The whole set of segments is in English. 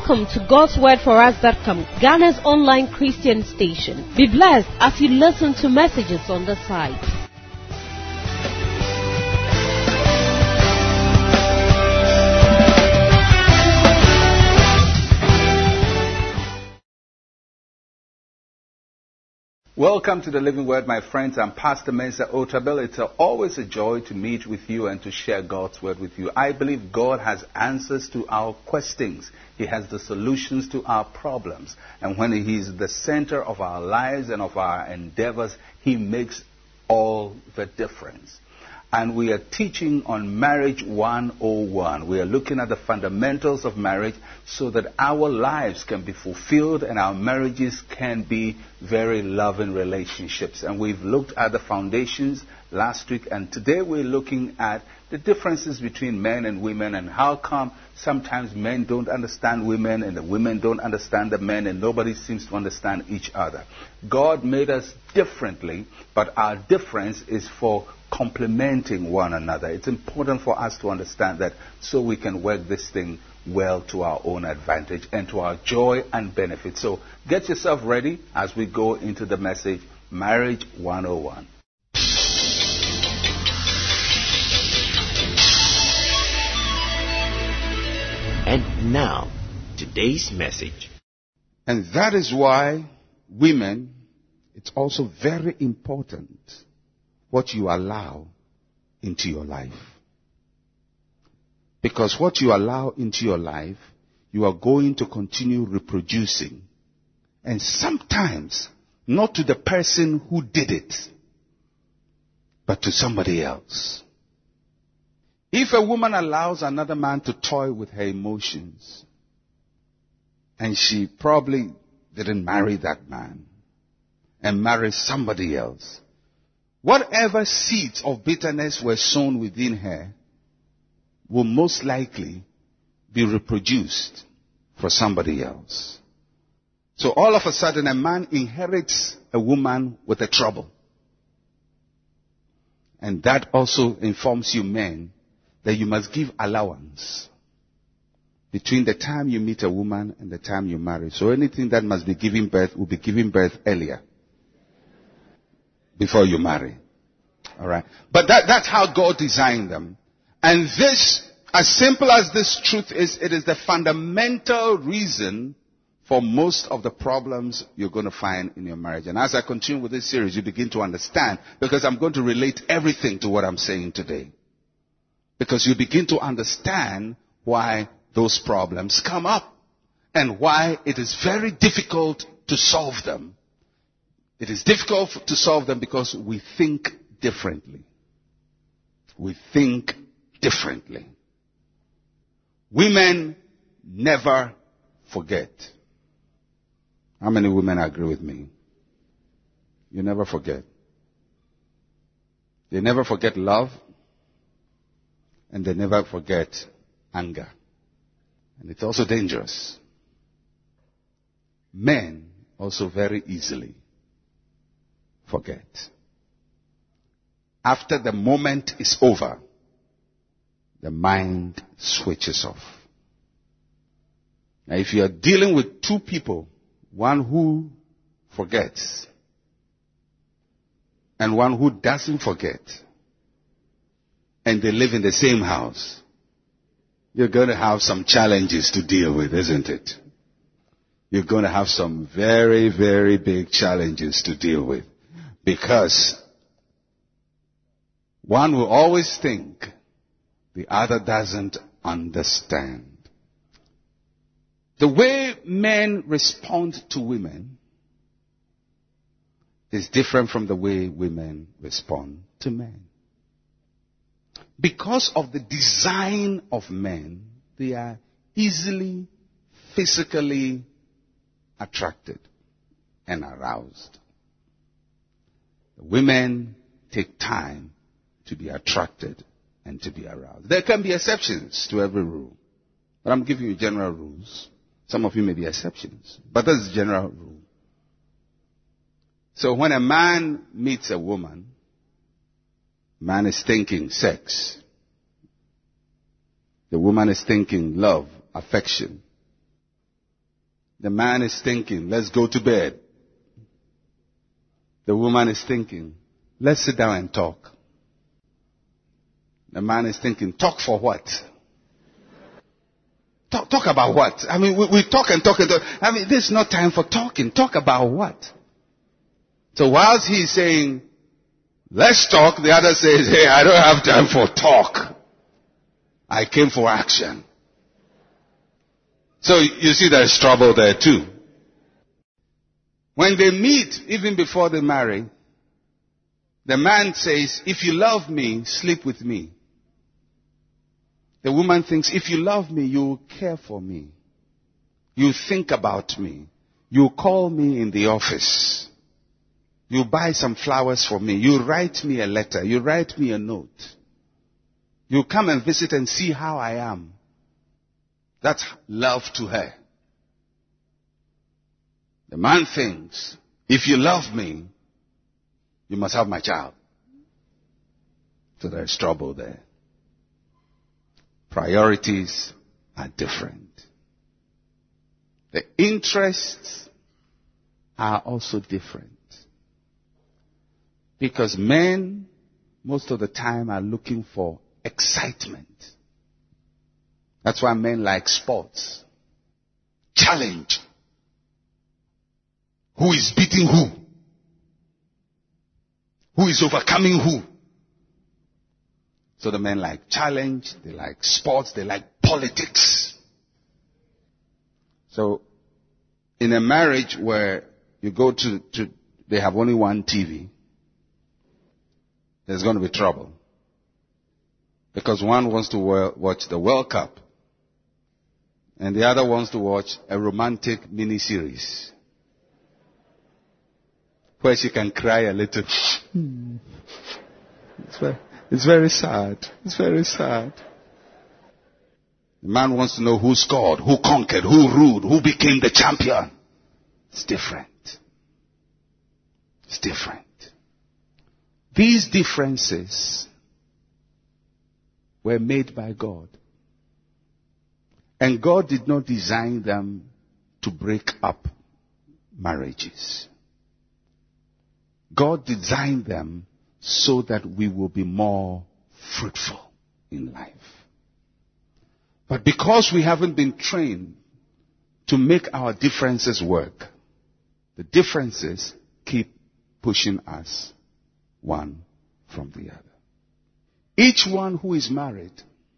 Welcome to God'sWordForUs.com, Ghana's online Christian station. Be blessed as you listen to messages on the site. Welcome to the Living Word, my friends. I'm Pastor Mensa Otabil. It's always a joy to meet with you and to share God's Word with you. I believe God has answers to our questions. He has the solutions to our problems. And when He is the center of our lives and of our endeavors, He makes all the difference. And we are teaching on Marriage 101. We are looking at the fundamentals of marriage so that our lives can be fulfilled and our marriages can be very loving relationships. And we've looked at the foundations last week, and today we're looking at the differences between men and women and how come sometimes men don't understand women and the women don't understand the men and nobody seems to understand each other. God made us differently, but our difference is for complementing one another. It's important for us to understand that so we can work this thing well to our own advantage and to our joy and benefit. So get yourself ready as we go into the message, Marriage 101. And now, today's message. And that is why women, it's also very important what you allow into your life. Because what you allow into your life, you are going to continue reproducing. And sometimes, not to the person who did it, but to somebody else. If a woman allows another man to toy with her emotions, and she probably didn't marry that man, and marry somebody else, whatever seeds of bitterness were sown within her will most likely be reproduced for somebody else. So all of a sudden a man inherits a woman with a trouble. And that also informs you men that you must give allowance between the time you meet a woman and the time you marry. So anything that must be giving birth will be giving birth earlier before you marry. All right. But that's how God designed them. And this, as simple as this truth is, it is the fundamental reason for most of the problems you're going to find in your marriage. And as I continue with this series, you begin to understand, because I'm going to relate everything to what I'm saying today. Because you begin to understand why those problems come up and why it is very difficult to solve them. It is difficult to solve them because we think differently. We think differently. Women never forget. How many women agree with me? You never forget. They never forget love, and they never forget anger. And it's also dangerous. Men also very easily forget. After the moment is over, the mind switches off. Now, if you are dealing with two people, one who forgets and one who doesn't forget, and they live in the same house, you're going to have some challenges to deal with, isn't it? You're going to have some very, very big challenges to deal with. Because one will always think the other doesn't understand. The way men respond to women is different from the way women respond to men. Because of the design of men, they are easily physically attracted and aroused. The women take time to be attracted and to be aroused. There can be exceptions to every rule, but I'm giving you general rules. Some of you may be exceptions, but that's the general rule. So when a man meets a woman, man is thinking sex. The woman is thinking love, affection. The man is thinking, let's go to bed. The woman is thinking, let's sit down and talk. The man is thinking, talk for what? Talk about what? I mean, we talk and talk and talk. I mean, there's no time for talking. Talk about what? So whilst he's saying, let's talk, the other says, hey, I don't have time for talk. I came for action. So you see there's trouble there too. When they meet, even before they marry, the man says, if you love me, sleep with me. The woman thinks, if you love me, you will care for me. You think about me. You call me in the office. You buy some flowers for me. You write me a letter. You write me a note. You come and visit and see how I am. That's love to her. The man thinks, if you love me, you must have my child. So there's trouble there. Priorities are different. The interests are also different. Because men, most of the time, are looking for excitement. That's why men like sports. Challenge. Who is beating who? Who is overcoming who? So the men like challenge, they like sports, they like politics. So in a marriage where you go to they have only one TV, there's going to be trouble. Because one wants to watch the World Cup and the other wants to watch a romantic mini-series where she can cry a little. It's very sad. It's very sad. The man wants to know who scored, who conquered, who ruled, who became the champion. It's different. It's different. These differences were made by God. And God did not design them to break up marriages. God designed them so that we will be more fruitful in life. But because we haven't been trained to make our differences work, the differences keep pushing us one from the other. Each one who is married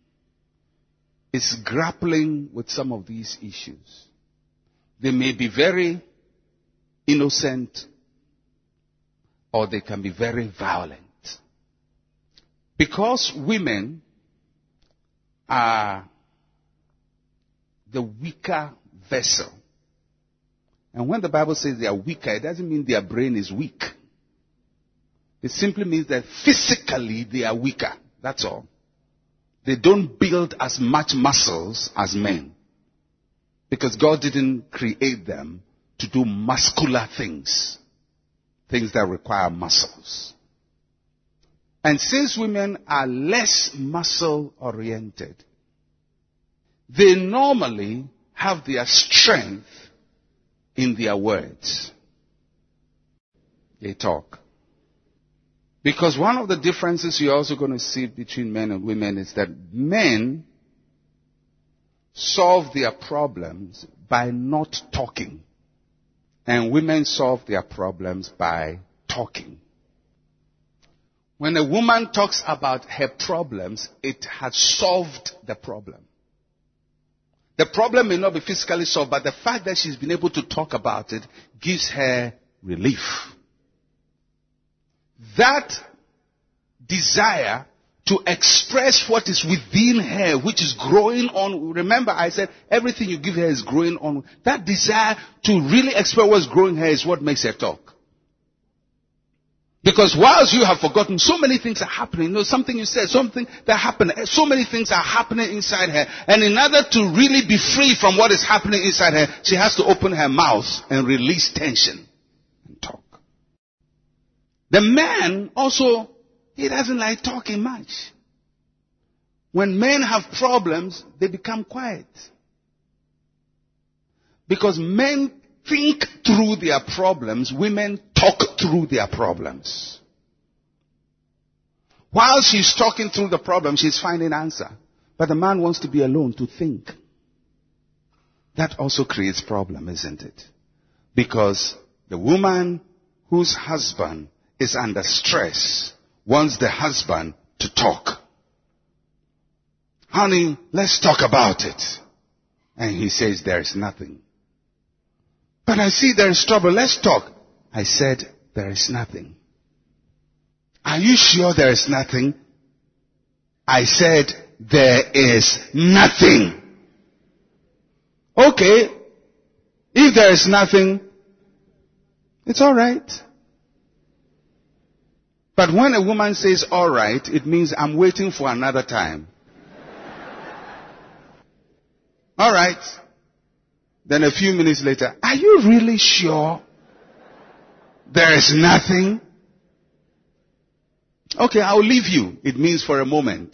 is grappling with some of these issues. They may be very innocent or they can be very violent. Because women are the weaker vessel. And when the Bible says they are weaker, it doesn't mean their brain is weak. It simply means that physically they are weaker. That's all. They don't build as much muscles as men. Because God didn't create them to do muscular things. Things that require muscles. And since women are less muscle oriented, they normally have their strength in their words. They talk. Because one of the differences you're also going to see between men and women is that men solve their problems by not talking. And women solve their problems by talking. When a woman talks about her problems, it has solved the problem. The problem may not be physically solved, but the fact that she's been able to talk about it gives her relief. That desire to express what is within her, which is growing on. Remember, I said everything you give her is growing on. That desire to really express what's growing her is what makes her talk. Because whilst you have forgotten, so many things are happening. You know, something you said, something that happened, so many things are happening inside her. And in order to really be free from what is happening inside her, she has to open her mouth and release tension and talk. The man also, he doesn't like talking much. When men have problems, they become quiet. Because men think through their problems, women talk through their problems. While she's talking through the problem, she's finding answer. But the man wants to be alone to think. That also creates problem, isn't it? Because the woman whose husband is under stress wants the husband to talk. Honey, let's talk about it. And he says, there is nothing. But I see there is trouble. Let's talk. I said, there is nothing. Are you sure there is nothing? I said, there is nothing. Okay. If there is nothing, it's all right. But when a woman says all right, it means I'm waiting for another time. All right. Then a few minutes later, are you really sure there is nothing? Okay, I'll leave you. It means for a moment.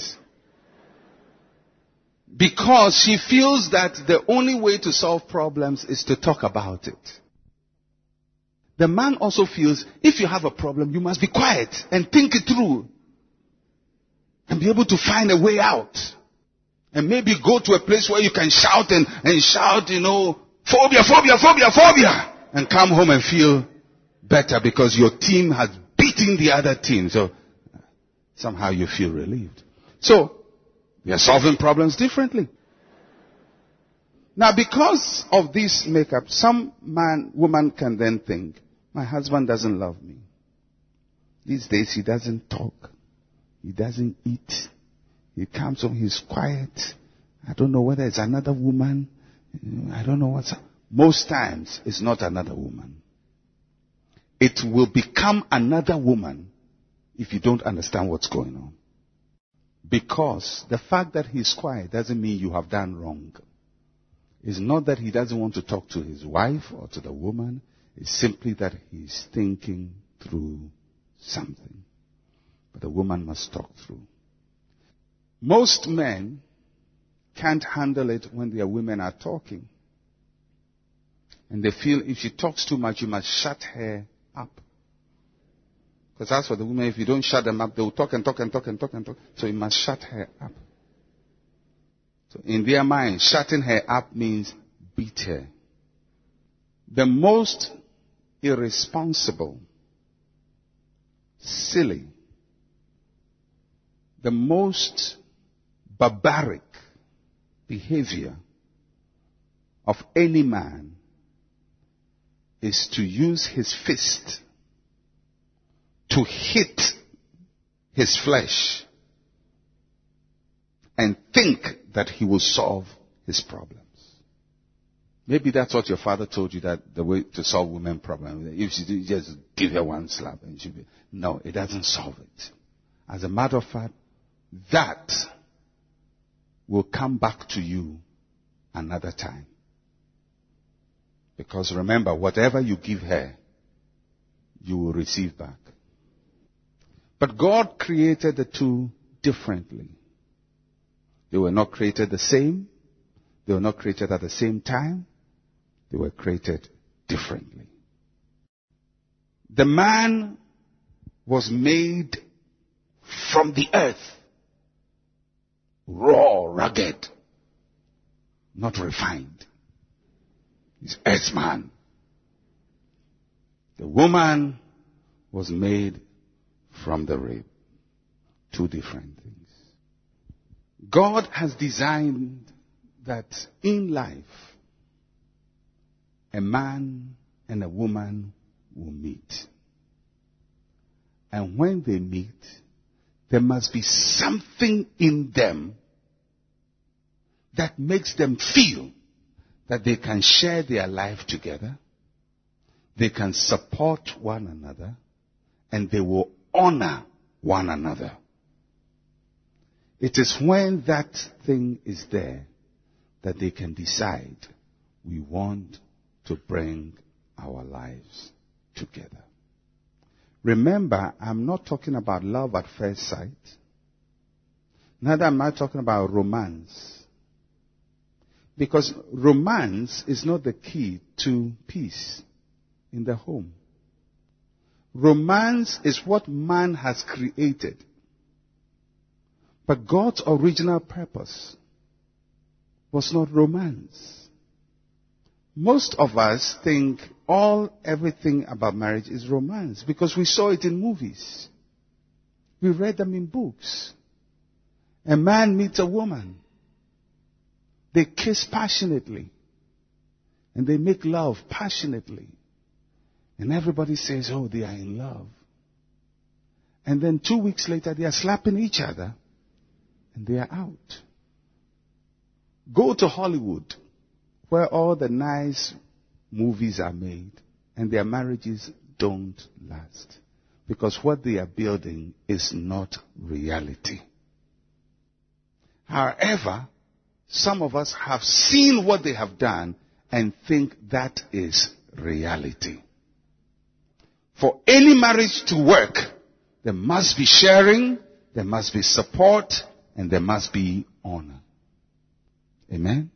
Because she feels that the only way to solve problems is to talk about it. The man also feels if you have a problem, you must be quiet and think it through. And be able to find a way out. And maybe go to a place where you can shout and shout, phobia, phobia, phobia, phobia. And come home and feel better because your team has beaten the other team. So somehow you feel relieved. So we are solving problems differently. Now because of this makeup, some woman can then think, my husband doesn't love me. These days he doesn't talk. He doesn't eat. He comes home, he's quiet. I don't know whether it's another woman. I don't know what's... Most times, it's not another woman. It will become another woman if you don't understand what's going on. Because the fact that he's quiet doesn't mean you have done wrong. It's not that he doesn't want to talk to his wife or to the woman. It's simply that he's thinking through something. But the woman must talk through. Most men can't handle it when their women are talking. And they feel if she talks too much, you must shut her up. Because as for the women, if you don't shut them up, they will talk and talk and talk and talk and talk. So you must shut her up. So in their mind, shutting her up means beat her. The most irresponsible, silly, the most barbaric behavior of any man is to use his fist to hit his flesh and think that he will solve his problems. Maybe that's what your father told you, that the way to solve women's problems. If you just give her one slap and she'll be... No, it doesn't solve it. As a matter of fact, that will come back to you another time. Because remember, whatever you give her, you will receive back. But God created the two differently. They were not created the same. They were not created at the same time. They were created differently. The man was made from the earth. Raw, rugged, not refined. He's earthman. The woman was made from the rib. Two different things. God has designed that in life, a man and a woman will meet. And when they meet, there must be something in them that makes them feel that they can share their life together, they can support one another, and they will honor one another. It is when that thing is there that they can decide we want to bring our lives together. Remember, I'm not talking about love at first sight. Neither am I talking about romance. Because romance is not the key to peace in the home. Romance is what man has created. But God's original purpose was not romance. Most of us think everything about marriage is romance because we saw it in movies. We read them in books. A man meets a woman. They kiss passionately. And they make love passionately. And everybody says, oh, they are in love. And then 2 weeks later, they are slapping each other. And they are out. Go to Hollywood, where all the nice movies are made. And their marriages don't last. Because what they are building is not reality. However, some of us have seen what they have done and think that is reality. For any marriage to work, there must be sharing, there must be support, and there must be honor. Amen?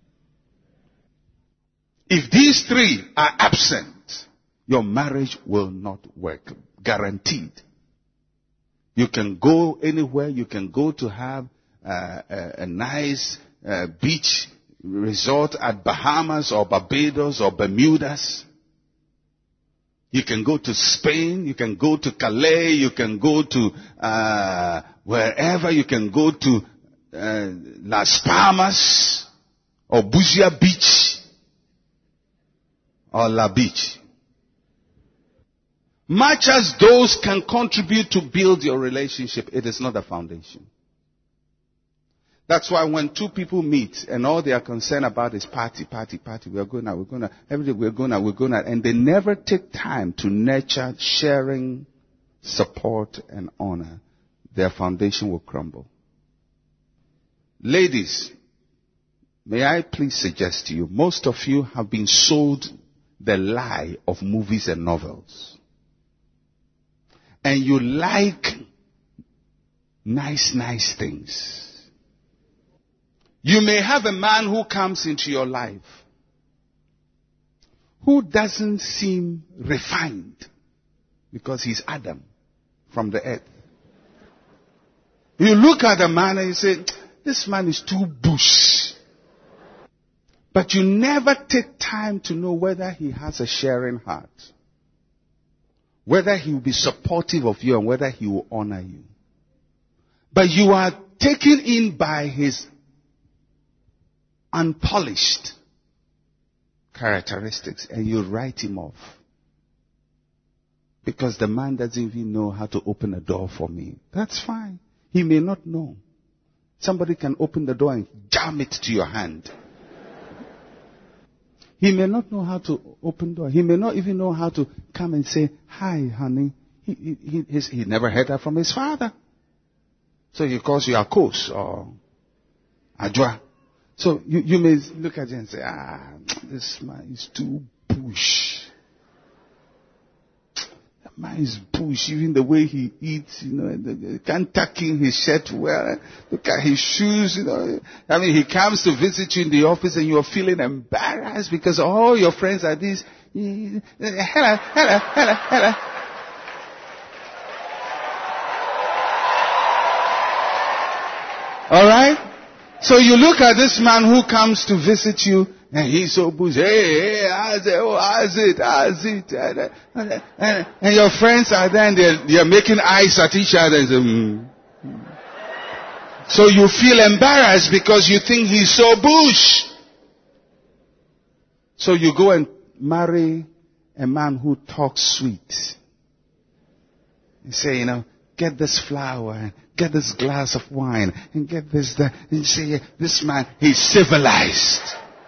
If these three are absent, your marriage will not work. Guaranteed. You can go anywhere. You can go to have a nice beach resort at Bahamas or Barbados or Bermudas. You can go to Spain. You can go to Calais. You can go to wherever. You can go to Las Palmas or Buzia Beach or La Beach. Much as those can contribute to build your relationship, it is not a foundation. That's why when two people meet and all they are concerned about is party. We're going out, every day we're going out. And they never take time to nurture, sharing, support, and honor. Their foundation will crumble. Ladies, may I please suggest to you, most of you have been sold the lie of movies and novels. And you like nice things. You may have a man who comes into your life who doesn't seem refined because he's Adam from the earth. You look at a man and you say, this man is too bush. But you never take time to know whether he has a sharing heart. Whether he will be supportive of you and whether he will honor you. But you are taken in by his unpolished characteristics and you write him off. Because the man doesn't even know how to open a door for me. That's fine. He may not know. Somebody can open the door and jam it to your hand. He may not know how to open door. He may not even know how to come and say, hi, honey. He never heard that from his father. So he calls you Akos or Ajwa. So you may look at him and say, this man is too push. That man is push. Even the way he eats, can't tuck in his shirt well. Look at his shoes, he comes to visit you in the office and you're feeling embarrassed because all your friends are this. Hello. Alright? So you look at this man who comes to visit you and he's so busy. Hey, how's it? And your friends are there and they're making eyes at each other. And so you feel embarrassed because you think he's so bush. So you go and marry a man who talks sweet. You say, get this flower, get this glass of wine, and get this, that. And you say, this man, he's civilized.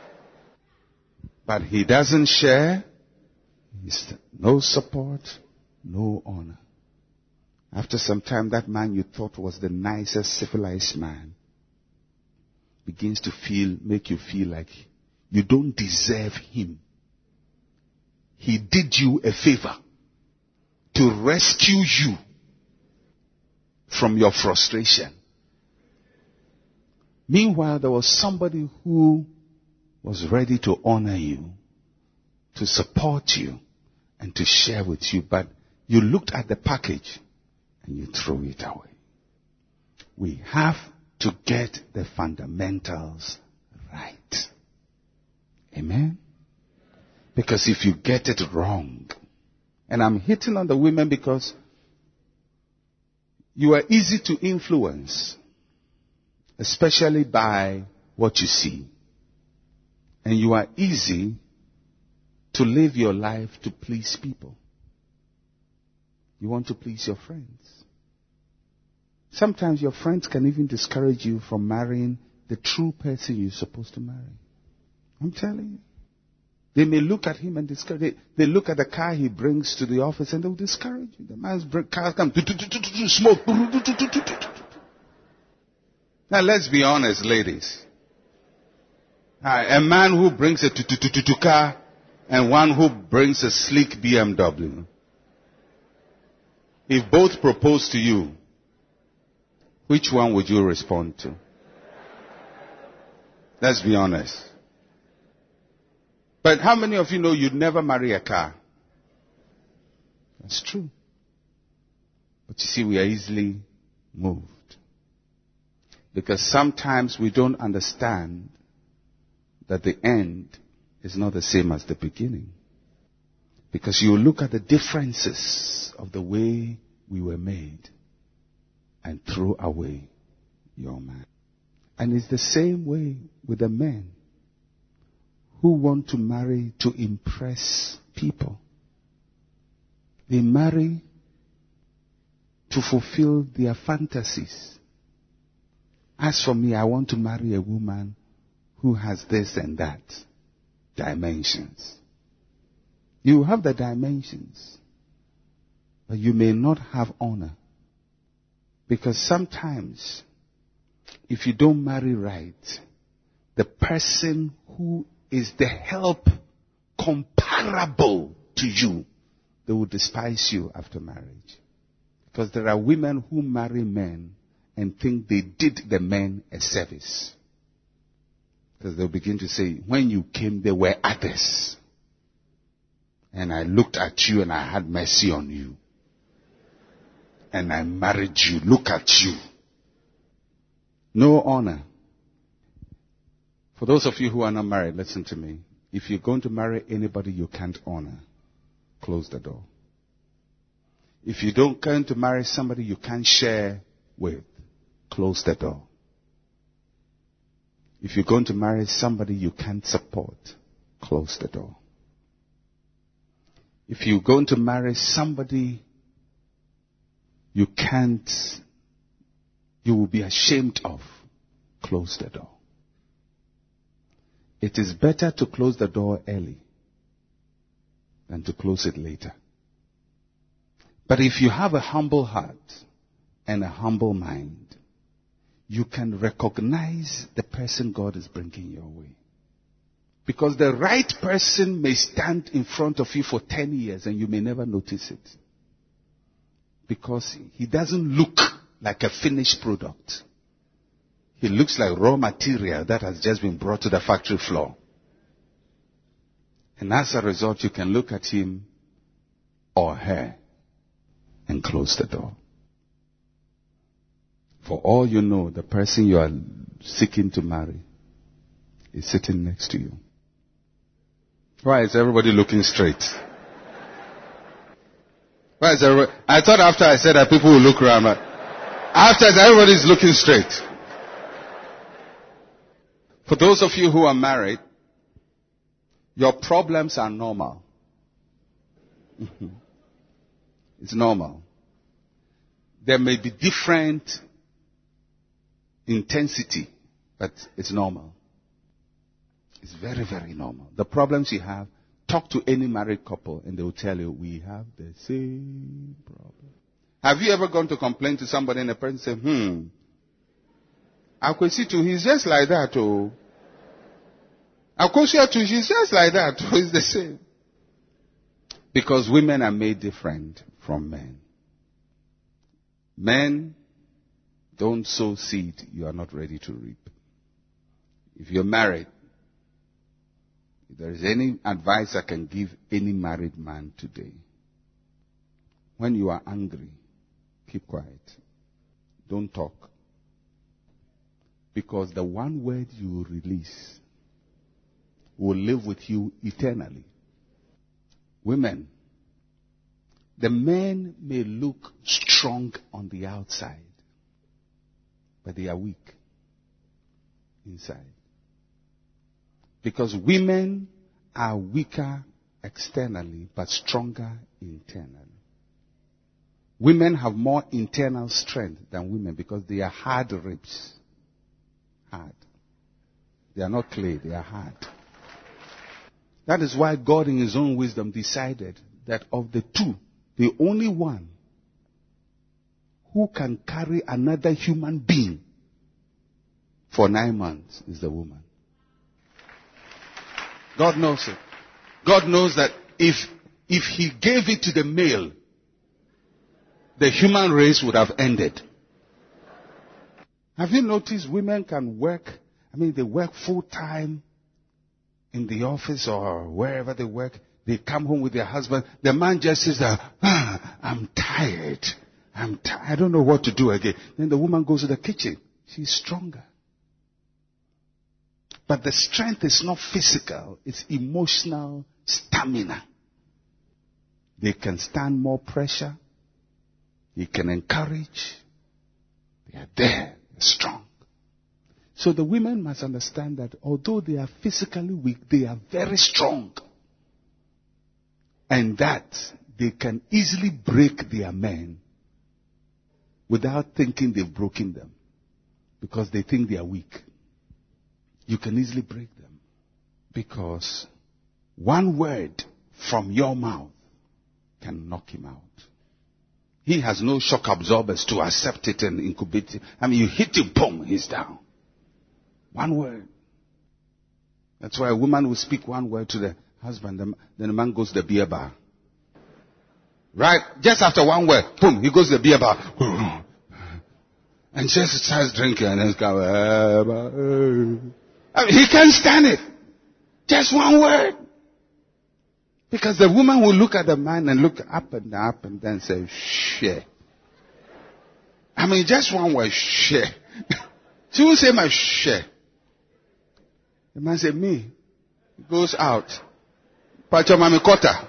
But he doesn't share. He's no support, no honor. After some time, that man you thought was the nicest, civilized man begins to make you feel like you don't deserve him. He did you a favor to rescue you from your frustration. Meanwhile, there was somebody who was ready to honor you, to support you, and to share with you, but you looked at the package and you threw it away. We have to get the fundamentals right. Amen? Because if you get it wrong, and I'm hitting on the women because you are easy to influence, especially by what you see. And you are easy to live your life to please people. You want to please your friends. Sometimes your friends can even discourage you from marrying the true person you're supposed to marry. I'm telling you. They may look at him and discourage. They look at the car he brings to the office and they'll discourage you. The man's car comes, smoke. Now let's be honest, ladies. A man who brings a car and one who brings a sleek BMW. If both propose to you, which one would you respond to? Let's be honest. But how many of you know you'd never marry a car? That's true. But you see, we are easily moved. Because sometimes we don't understand that the end is not the same as the beginning. Because you look at the differences of the way we were made and throw away your man. And it's the same way with the men who want to marry to impress people. They marry to fulfill their fantasies. As for me, I want to marry a woman who has this and that dimensions. You have the dimensions, but you may not have honor. Because sometimes, if you don't marry right, the person who is the help comparable to you, they will despise you after marriage. Because there are women who marry men and think they did the men a service. Because they'll begin to say, when you came, there were others. And I looked at you and I had mercy on you. And I married you. Look at you. No honor. For those of you who are not married, listen to me. If you're going to marry anybody you can't honor, close the door. If you don't going to marry somebody you can't share with, close the door. If you're going to marry somebody you can't support, close the door. If you're going to marry somebody you will be ashamed of, close the door. It is better to close the door early than to close it later. But if you have a humble heart and a humble mind, you can recognize the person God is bringing your way. Because the right person may stand in front of you for 10 years and you may never notice it. Because he doesn't look like a finished product. He looks like raw material that has just been brought to the factory floor. And as a result, you can look at him or her and close the door. For all you know, the person you are seeking to marry is sitting next to you. Why is everybody looking straight? Why is everybody? I thought after I said that people will look around. But after everybody is looking straight. For those of you who are married, your problems are normal. It's normal. There may be different intensity, but it's normal. It's very, very normal. The problems you have, talk to any married couple and they will tell you, we have the same problem. Have you ever gone to complain to somebody and the person say, Akwesitu, he's just like that, oh. Akwesitu, he's just like that, oh. It's the same. Because women are made different from men. Men don't sow seed you are not ready to reap. If you're married, If there is any advice I can give any married man today, when you are angry, keep quiet. Don't talk. Because the one word you release will live with you eternally. Women, the men may look strong on the outside, but they are weak inside. Because women are weaker externally, but stronger internally. Women have more internal strength than women because they are hard ribs. Hard. They are not clay, they are hard. That is why God in His own wisdom decided that of the two, the only one who can carry another human being for 9 months is the woman. God knows it. God knows that if He gave it to the male, the human race would have ended. Have you noticed women can work? They work full time in the office or wherever they work. They come home with their husband. The man just says, I'm tired. I don't know what to do again. Then the woman goes to the kitchen. She's stronger. But the strength is not physical. It's emotional stamina. They can stand more pressure. They can encourage. They are there. They're strong. So the women must understand that although they are physically weak, they are very strong. And that they can easily break their men without thinking they've broken them. Because they think they are weak. You can easily break them. Because one word from your mouth can knock him out. He has no shock absorbers to accept it and incubate it. You hit him, boom, he's down. One word. That's why a woman will speak one word to the husband, then the man goes to the beer bar. Right? Just after one word, boom, he goes to the beer bar. And just starts drinking and then he can't stand it. Just one word. Because the woman will look at the man and look up and then say, shit. Just one word, shit. She will say my shit. The man said, me. He goes out. Pacho mami kota.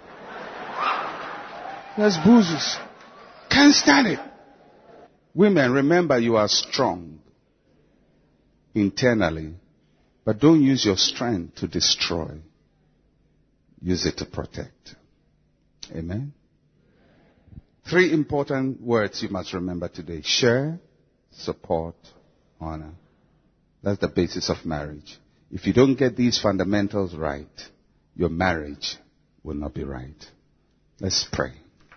There's bruises. Can't stand it. Women, remember you are strong internally, but don't use your strength to destroy. Use it to protect. Amen. 3 important words you must remember today. Share, support, honor. That's the basis of marriage. If you don't get these fundamentals right, your marriage will not be right. Let's pray.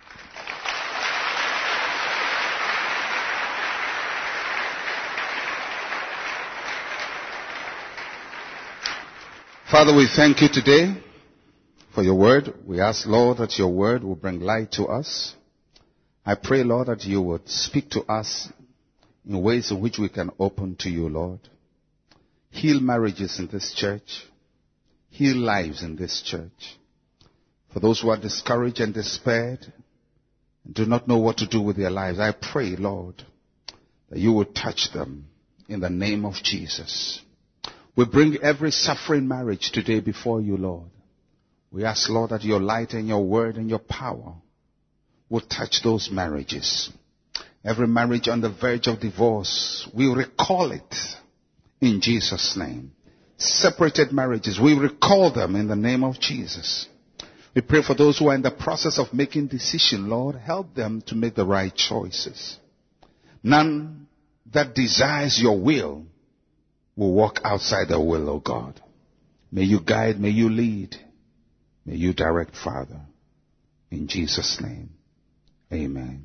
Father, we thank you today for your word. We ask, Lord, that your word will bring light to us. I pray, Lord, that you would speak to us in ways in which we can open to you, Lord. Heal marriages in this church. Heal lives in this church. For those who are discouraged and despaired and do not know what to do with their lives, I pray, Lord, that you would touch them in the name of Jesus. We bring every suffering marriage today before you, Lord. We ask, Lord, that your light and your word and your power will touch those marriages. Every marriage on the verge of divorce, we recall it in Jesus' name. Separated marriages, we recall them in the name of Jesus. We pray for those who are in the process of making decisions, Lord. Help them to make the right choices. None that desires your will walk outside the will of God. May you guide, may you lead, may you direct, Father. In Jesus' name, amen.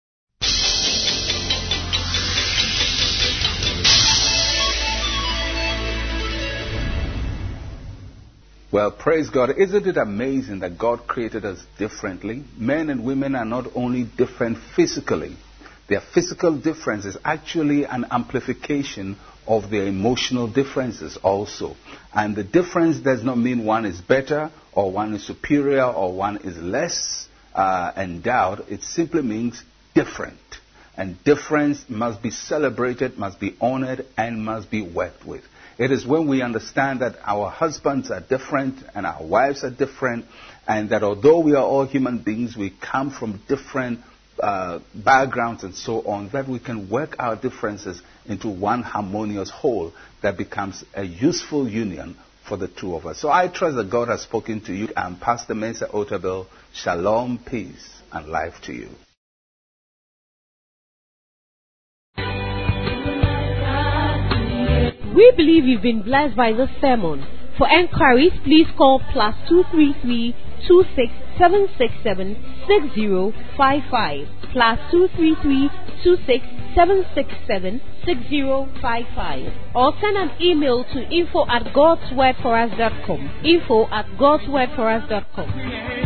Well, praise God. Isn't it amazing that God created us differently? Men and women are not only different physically, Their physical difference is actually an amplification of their emotional differences also. And the difference does not mean one is better or one is superior or one is less endowed. It simply means different. And difference must be celebrated, must be honored, and must be worked with. It is when we understand that our husbands are different and our wives are different, and that although we are all human beings, we come from different backgrounds and so on, that we can work our differences into one harmonious whole that becomes a useful union for the two of us. So I trust that God has spoken to you. I'm Pastor Mensa Otabil. Shalom, peace, and life to you. We believe you've been blessed by this sermon. For enquiries, please call +233 26767 6055 +233 26767 6055, or send an email to info@godswordforus.com. info@godswordforus.com.